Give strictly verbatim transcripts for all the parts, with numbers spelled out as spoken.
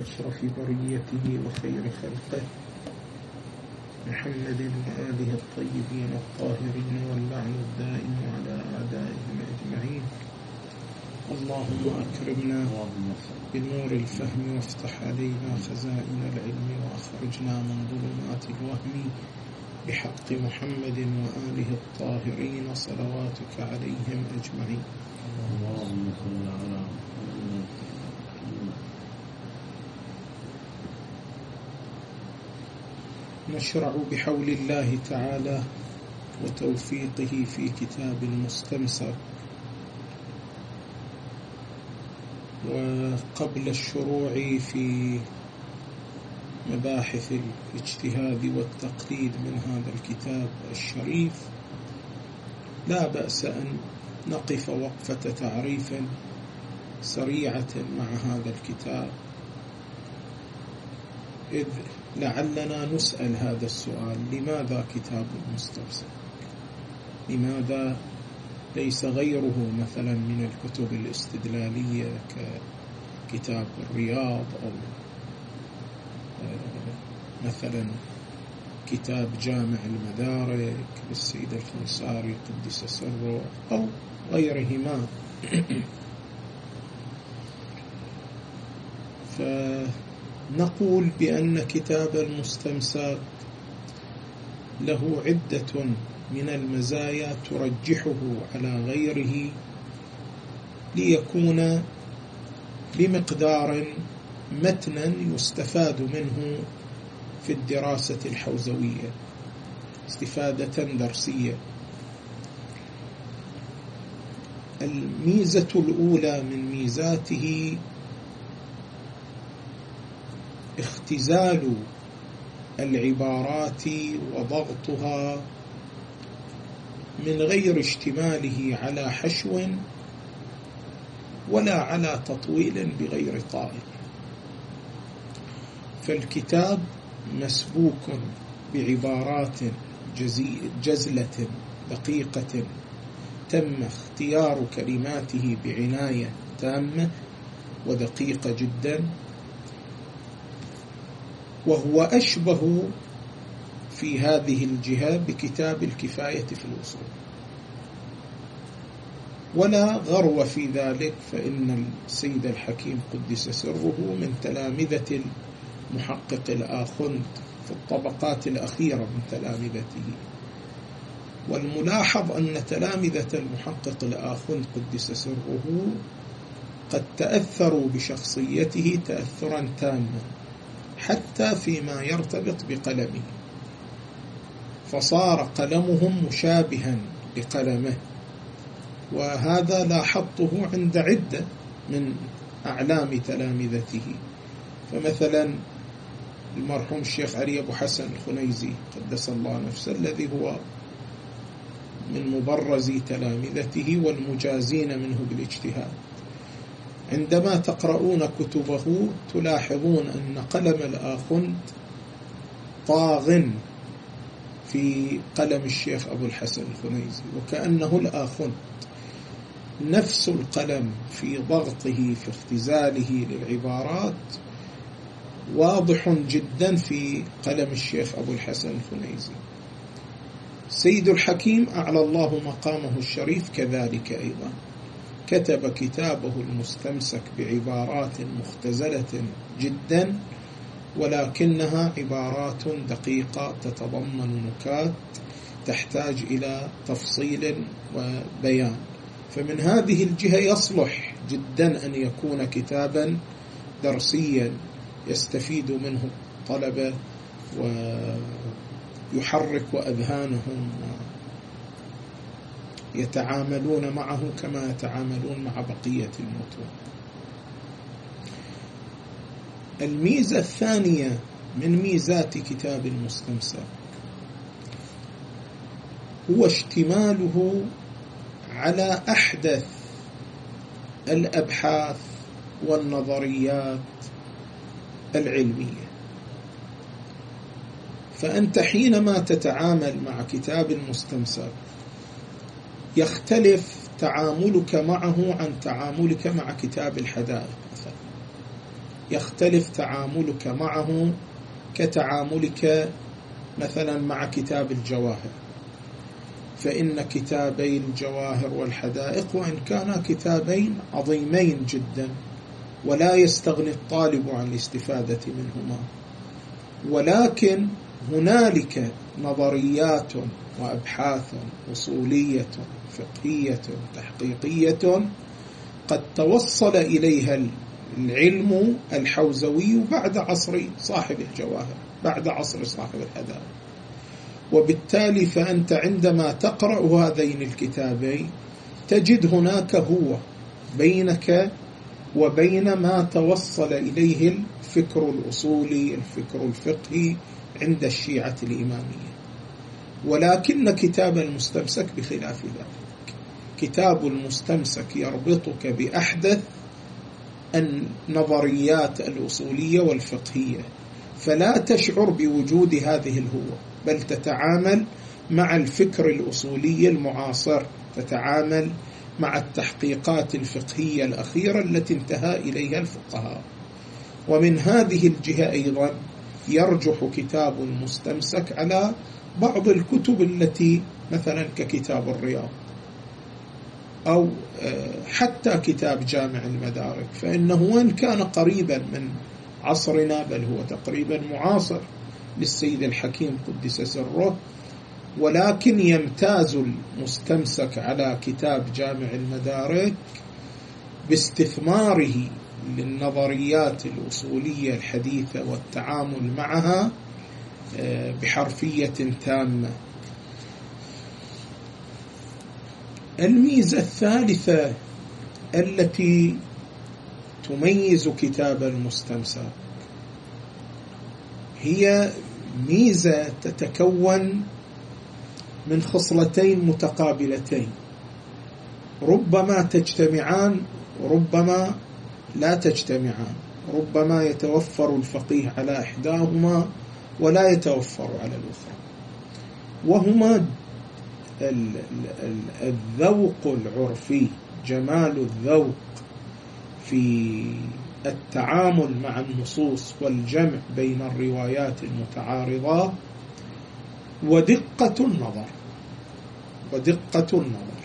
أشرف بريته وخير خلقه محمد وآله الطيبين الطاهرين واللعن الدائم على أعدائهم أجمعين. اللهم أكرمنا بنور الفهم وافتح علينا خزائن العلم وأخرجنا من ظلمات الوهم بحق محمد وآله الطاهرين صلواتك عليهم أجمعين. اللهم صل على محمد. نشرع بحول الله تعالى وتوفيقه في كتاب المستمسك. وقبل الشروع في مباحث الاجتهاد والتقليد من هذا الكتاب الشريف لا بأس أن نقف وقفة تعريف سريعة مع هذا الكتاب، إذ لعلنا نسأل هذا السؤال: لماذا كتاب المستمسك؟ لماذا ليس غيره مثلا من الكتب الاستدلالية ككتاب الرياض أو مثلا كتاب جامع المدارك للسيد الخنساري قدس سره أو غيرهما؟ فنقول بأن كتاب المستمسك له عدة من المزايا ترجحه على غيره ليكون بمقدار متنا يستفاد منه في الدراسة الحوزوية استفادة درسية. الميزة الأولى من ميزاته اختزال العبارات وضغطها من غير اشتماله على حشو ولا على تطويل بغير طائل. فالكتاب مسبوك بعبارات جزلة دقيقة تم اختيار كلماته بعناية تامة ودقيقة جدا، وهو أشبه في هذه الجهة بكتاب الكفاية في الوصول، ولا غرو في ذلك، فإن السيد الحكيم قدس سره من تلامذة المحقق الآخوند في الطبقات الأخيرة من تلامذته. والملاحظ أن تلامذة المحقق الآخوند قدس سره قد تأثروا بشخصيته تأثرا تاما حتى فيما يرتبط بقلمه، فصار قلمهم مشابها لقلمه، وهذا لاحظته عند عدة من أعلام تلامذته. فمثلا المرحوم الشيخ علي أبو حسن الخنيزي قدس الله نفسه الذي هو من مبرز تلامذته والمجازين منه بالاجتهاد، عندما تقرؤون كتبه تلاحظون أن قلم الآخوند طاغ في قلم الشيخ أبو الحسن الخنيزي، وكأنه الآخوند نفس القلم في ضغطه في اختزاله للعبارات واضح جدا في قلم الشيخ أبو الحسن الخنيزي. سيد الحكيم أعلى الله مقامه الشريف كذلك أيضا كتب كتابه المستمسك بعبارات مختزلة جدا، ولكنها عبارات دقيقة تتضمن نكات تحتاج إلى تفصيل وبيان. فمن هذه الجهة يصلح جدا أن يكون كتابا درسيا يستفيد منه الطلبة ويحرك أذهانهم ويتعاملون معه كما يتعاملون مع بقية المتون. الميزة الثانية من ميزات كتاب المستمسك هو اشتماله على أحدث الأبحاث والنظريات العلمية. فأنت حينما تتعامل مع كتاب المستمسك يختلف تعاملك معه عن تعاملك مع كتاب الحدائق مثلا. يختلف تعاملك معه كتعاملك مثلا مع كتاب الجواهر، فإن كتابي الجواهر والحدائق وإن كانا كتابين عظيمين جدا ولا يستغني الطالب عن الاستفادة منهما، ولكن هنالك نظريات وأبحاث أصولية فقهية تحقيقية قد توصل إليها العلم الحوزوي بعد عصر صاحب الجواهر، بعد عصر صاحب الحدائق. وبالتالي فأنت عندما تقرأ هذين الكتابين تجد هناك هو بينك وبين ما توصل إليه الفكر الأصولي الفكر الفقهي عند الشيعة الإمامية. ولكن كتاب المستمسك بخلاف ذلك، كتاب المستمسك يربطك بأحدث النظريات الأصولية والفقهية، فلا تشعر بوجود هذه الهوة، بل تتعامل مع الفكر الأصولي المعاصر، تتعامل مع التحقيقات الفقهية الأخيرة التي انتهى إليها الفقهاء. ومن هذه الجهة أيضا يرجح كتاب المستمسك على بعض الكتب التي مثلا ككتاب الرياض أو حتى كتاب جامع المدارك، فإنه وإن كان قريبا من عصرنا بل هو تقريبا معاصر للسيد الحكيم قدس سره، ولكن يمتاز المستمسك على كتاب جامع المدارك باستثماره للنظريات الأصولية الحديثة والتعامل معها بحرفية تامة. الميزة الثالثة التي تميز كتاب المستمسك هي ميزة تتكون من خصلتين متقابلتين، ربما تجتمعان وربما لا تجتمعان، ربما يتوفر الفقيه على إحداهما ولا يتوفر على الأخرى، وهما الذوق العرفي، جمال الذوق في التعامل مع النصوص والجمع بين الروايات المتعارضة، ودقة النظر ودقة النظر.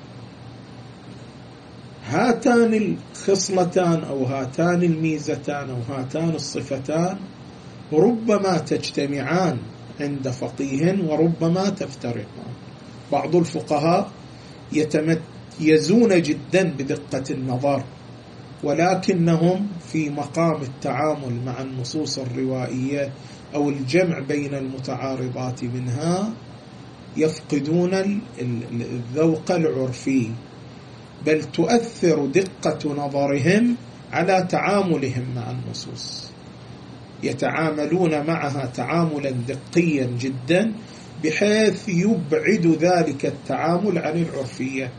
هاتان الخصلتان أو هاتان الميزتان أو هاتان الصفتان ربما تجتمعان عند فقيه وربما تفترقان. بعض الفقهاء يتميزون جدا بدقة النظر، ولكنهم في مقام التعامل مع النصوص الروائية أو الجمع بين المتعارضات منها يفقدون الذوق العرفي، بل تؤثر دقة نظرهم على تعاملهم مع النصوص، يتعاملون معها تعاملا دقيا جدا بحيث يبعد ذلك التعامل عن العرفية.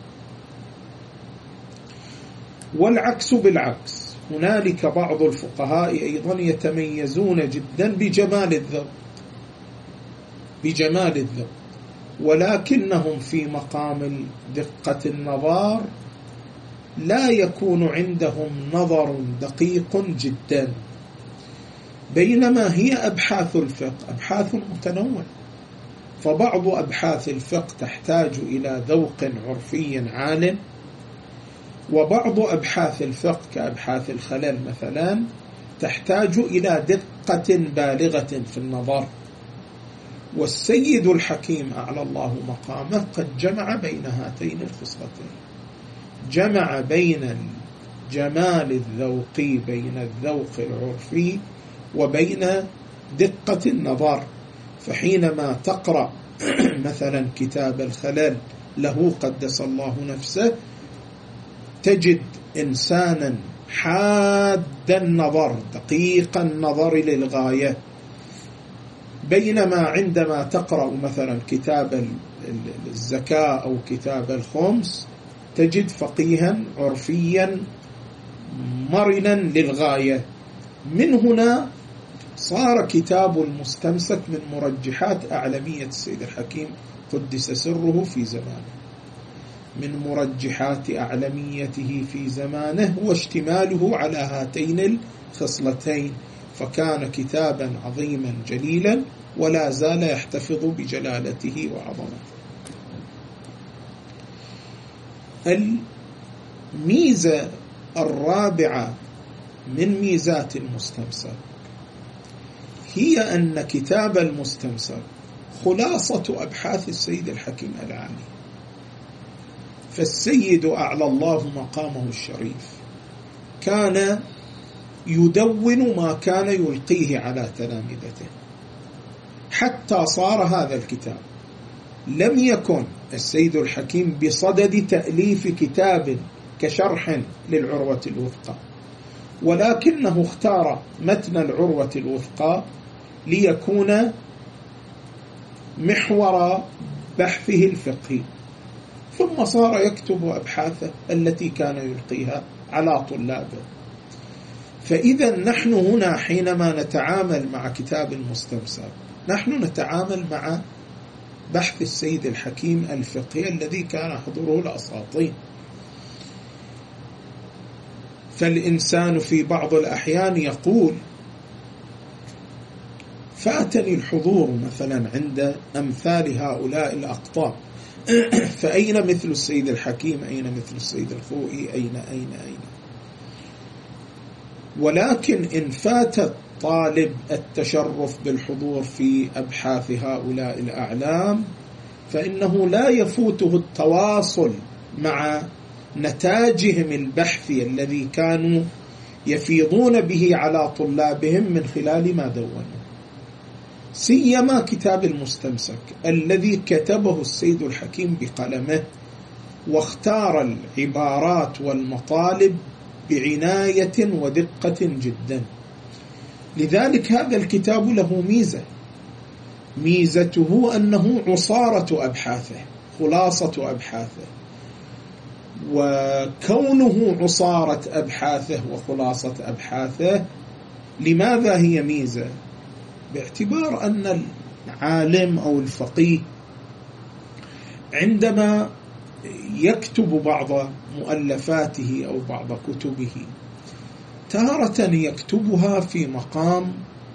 والعكس بالعكس، هنالك بعض الفقهاء أيضا يتميزون جدا بجمال الذوق بجمال الذوق ولكنهم في مقام دقة النظر لا يكون عندهم نظر دقيق جدا، بينما هي أبحاث الفقه أبحاث متنوعة، فبعض أبحاث الفقه تحتاج إلى ذوق عرفي عال، وبعض أبحاث الفقه كأبحاث الخلل مثلا تحتاج إلى دقة بالغة في النظر. والسيد الحكيم أعلى الله مقامه قد جمع بين هاتين الخصلتين، جمع بين الجمال الذوقي بين الذوق العرفي وبين دقة النظر. فحينما تقرأ مثلا كتاب الخلل له قدس الله نفسه تجد إنسانا حاد النظر دقيق النظر للغاية، بينما عندما تقرأ مثلا كتاب الزكاة أو كتاب الخمس تجد فقيها عرفيا مرنا للغاية. من هنا صار كتاب المستمسك من مرجحات أعلمية السيد الحكيم قدس سره في زمانه، من مرجحات أعلميته في زمانه هو اشتماله على هاتين الخصلتين، فكان كتابا عظيما جليلا ولا زال يحتفظ بجلالته وعظمته. الميزة الرابعة من ميزات المستمسك هي أن كتاب المستمسك خلاصة أبحاث السيد الحكيم العالي. فالسيد أعلى الله مقامه الشريف كان يدون ما كان يلقيه على تلامذته حتى صار هذا الكتاب. لم يكن السيد الحكيم بصدد تأليف كتاب كشرح للعروة الوثقى، ولكنه اختار متن العروة الوثقى ليكون محور بحثه الفقهي، ثم صار يكتب أبحاثه التي كان يلقيها على طلابه. فإذا نحن هنا حينما نتعامل مع كتاب المستمسك نحن نتعامل مع بحث السيد الحكيم الفقهي الذي كان يحضره الأساطين. فالإنسان في بعض الأحيان يقول فاتني الحضور مثلا عند أمثال هؤلاء الأقطاب، فأين مثل السيد الحكيم؟ أين مثل السيد الخوئي؟ أين أين أين ولكن إن فات الطالب التشرف بالحضور في أبحاث هؤلاء الأعلام فإنه لا يفوته التواصل مع نتاجهم البحثي الذي كانوا يفيضون به على طلابهم من خلال ما دونوا، سيما كتاب المستمسك الذي كتبه السيد الحكيم بقلمه واختار العبارات والمطالب بعناية ودقة جدا. لذلك هذا الكتاب له ميزة، ميزته أنه عصارة أبحاثه، خلاصة أبحاثه. وكونه عصارة أبحاثه وخلاصة أبحاثه لماذا هي ميزة؟ باعتبار أن العالم أو الفقيه عندما يكتب بعض مؤلفاته أو بعض كتبه تارة يكتبها في مقام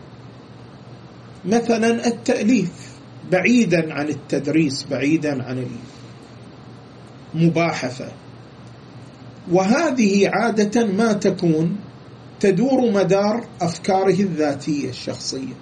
مثلا التأليف بعيدا عن التدريس، بعيدا عن المباحثة، وهذه عادة ما تكون تدور مدار أفكاره الذاتية الشخصية.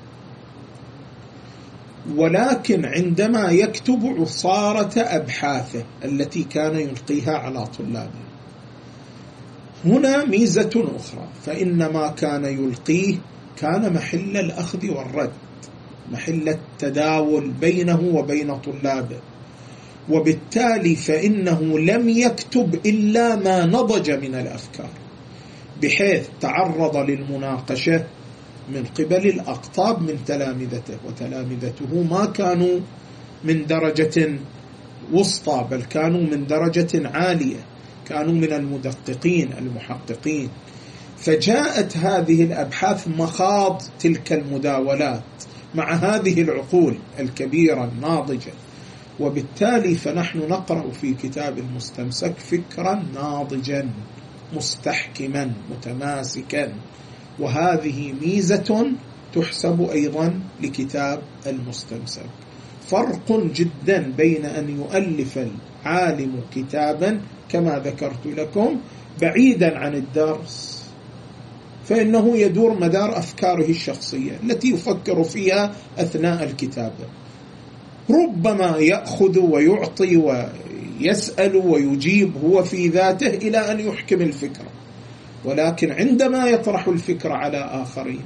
ولكن عندما يكتب عصارة أبحاثه التي كان يلقيها على طلابه هنا ميزة أخرى، فإن ما كان يلقيه كان محل الأخذ والرد، محل التداول بينه وبين طلابه، وبالتالي فإنه لم يكتب إلا ما نضج من الأفكار، بحيث تعرض للمناقشة من قبل الأقطاب من تلامذته، وتلامذته ما كانوا من درجة وسطى بل كانوا من درجة عالية، كانوا من المدققين المحققين. فجاءت هذه الأبحاث مخاض تلك المداولات مع هذه العقول الكبيرة الناضجة، وبالتالي فنحن نقرأ في كتاب المستمسك فكرا ناضجا مستحكما متماسكا، وهذه ميزة تحسب أيضا لكتاب المستمسك. فرق جدا بين أن يؤلف العالم كتابا كما ذكرت لكم بعيدا عن الدرس، فإنه يدور مدار أفكاره الشخصية التي يفكر فيها أثناء الكتابة، ربما يأخذ ويعطي ويسأل ويجيب هو في ذاته إلى أن يحكم الفكرة، ولكن عندما يطرح الفكرة على آخرين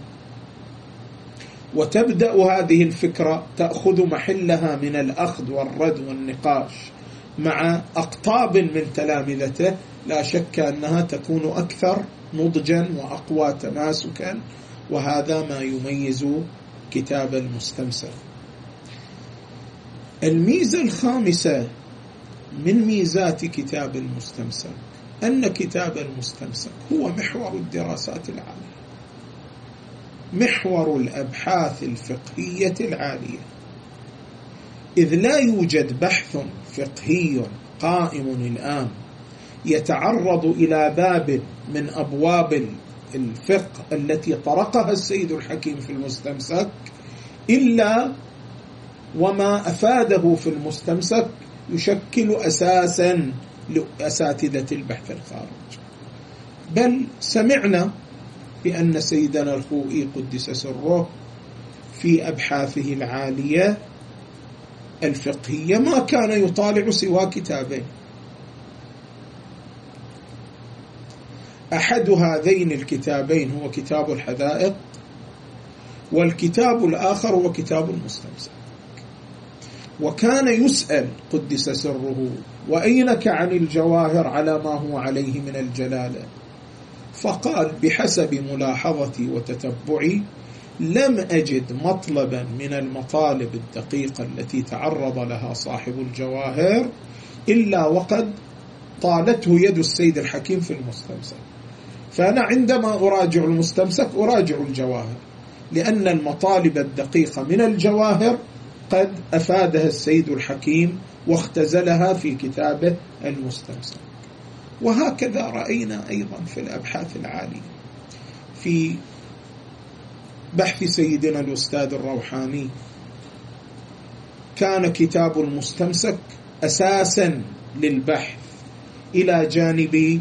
وتبدأ هذه الفكرة تأخذ محلها من الأخذ والرد والنقاش مع أقطاب من تلامذته، لا شك أنها تكون أكثر نضجا وأقوى تماسكا، وهذا ما يميز كتاب المستمسك. الميزة الخامسة من ميزات كتاب المستمسك أن كتاب المستمسك هو محور الدراسات العالية، محور الأبحاث الفقهية العالية، إذ لا يوجد بحث فقهي قائم الآن يتعرض إلى باب من أبواب الفقه التي طرقها السيد الحكيم في المستمسك إلا وما أفاده في المستمسك يشكل أساسا لأساتذة البحث الخارج. بل سمعنا بأن سيدنا الخوئي قدس سره في أبحاثه العالية الفقهية ما كان يطالع سوى كتابين، أحد هذين الكتابين هو كتاب الحدائق، والكتاب الآخر هو كتاب المستمسك. وكان يسأل قدس سره: وأينك عن الجواهر على ما هو عليه من الجلالة؟ فقال: بحسب ملاحظتي وتتبعي لم أجد مطلبا من المطالب الدقيقة التي تعرض لها صاحب الجواهر إلا وقد طالته يد السيد الحكيم في المستمسك. فأنا عندما أراجع المستمسك أراجع الجواهر، لأن المطالب الدقيقة من الجواهر قد أفادها السيد الحكيم واختزلها في كتابه المستمسك. وهكذا رأينا أيضا في الأبحاث العالية. في بحث سيدنا الأستاذ الروحاني كان كتاب المستمسك أساسا للبحث إلى جانب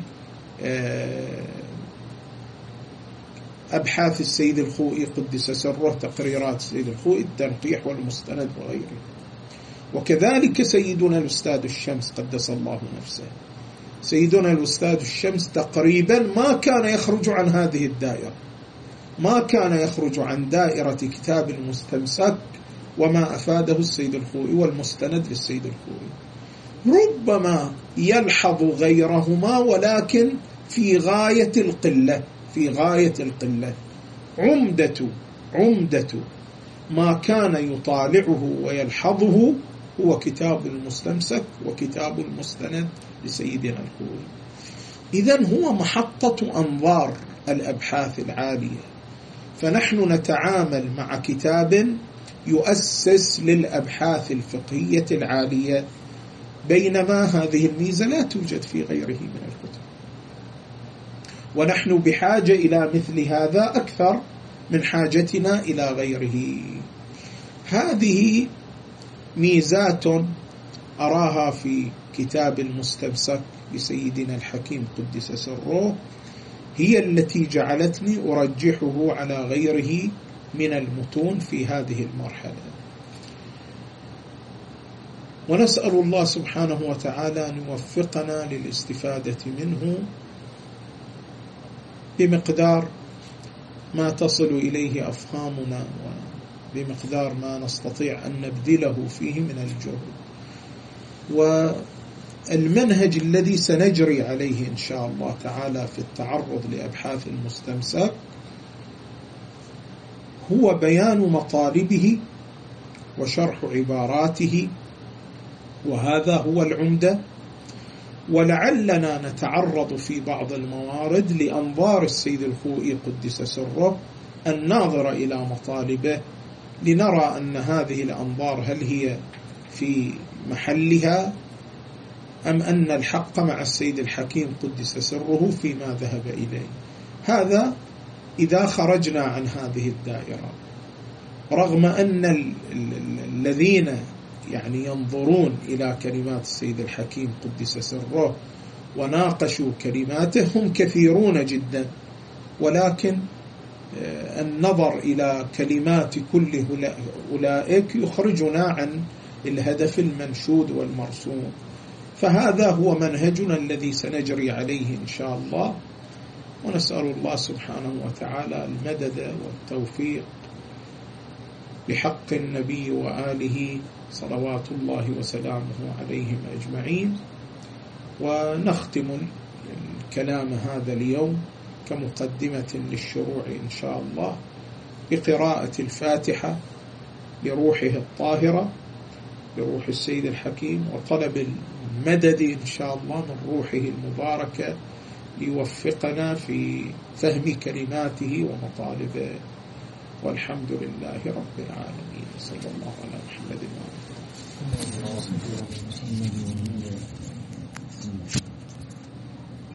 أبحاث السيد الخوئي قدس سره، تقريرات السيد الخوئي، التنقيح والمستند وغيره. وكذلك سيدنا الأستاذ الشمس قدس الله نفسه، سيدنا الأستاذ الشمس تقريبا ما كان يخرج عن هذه الدائرة، ما كان يخرج عن دائرة كتاب المستمسك وما أفاده السيد الخوئي والمستند للسيد الخوئي. ربما يلحظ غيرهما ولكن في غاية القلة، في غاية القلة. عمدة عمدة ما كان يطالعه ويلحظه هو كتاب المستمسك وكتاب المستند لسيدنا الخوئي. إذن هو محطة أنظار الأبحاث العالية، فنحن نتعامل مع كتاب يؤسس للأبحاث الفقهية العالية، بينما هذه الميزة لا توجد في غيره من الكتب. ونحن بحاجة إلى مثل هذا أكثر من حاجتنا إلى غيره. هذه ميزات أراها في كتاب المستمسك لسيدنا الحكيم قدس سره، هي التي جعلتني أرجحه على غيره من المتون في هذه المرحلة. ونسأل الله سبحانه وتعالى أن يوفقنا للاستفادة منه بمقدار ما تصل إليه أفهامنا وبمقدار ما نستطيع أن نبذله فيه من الجهد. والمنهج الذي سنجري عليه إن شاء الله تعالى في التعرض لأبحاث المستمسك هو بيان مطالبه وشرح عباراته، وهذا هو العمدة. ولعلنا نتعرض في بعض الموارد لأنظار السيد الخوئي قدس سره الناظرة إلى مطالبه، لنرى أن هذه الأنظار هل هي في محلها أم أن الحق مع السيد الحكيم قدس سره فيما ذهب إليه. هذا إذا خرجنا عن هذه الدائرة، رغم أن الذين يعني ينظرون إلى كلمات السيد الحكيم قدس سره وناقشوا كلماته هم كثيرون جدا، ولكن النظر إلى كلمات كل أولئك يخرجنا عن الهدف المنشود والمرسوم. فهذا هو منهجنا الذي سنجري عليه إن شاء الله، ونسأل الله سبحانه وتعالى المدد والتوفيق بحق النبي وآله صلوات الله وسلامه عليهم أجمعين. ونختم الكلام هذا اليوم كمقدمة للشروع إن شاء الله بقراءة الفاتحة لروحه الطاهرة، لروح السيد الحكيم، وطلب المدد إن شاء الله من روحه المباركة ليوفقنا في فهم كلماته ومطالبه. والحمد لله رب العالمين، صلى الله على محمد وعلى آله. الموجود.